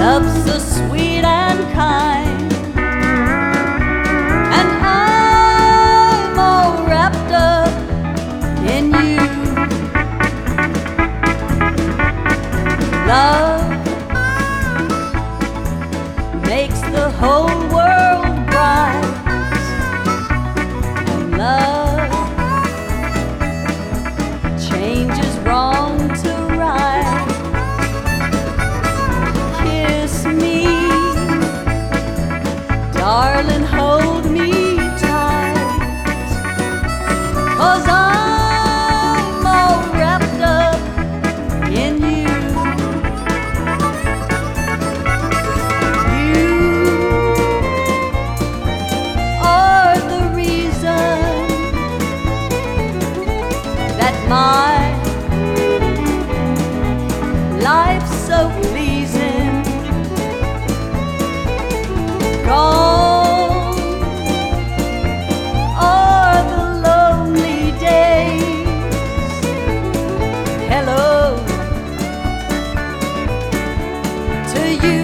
Love so sweet and kind, and I'm all wrapped up in you. Love makes the whole world bright, and love changes wrong to right. Kiss me, darling, hold me tight, 'cause I'm all wrapped up in you. You are the reason that my life's so pleasing. Gone are the lonely days. Hello to you.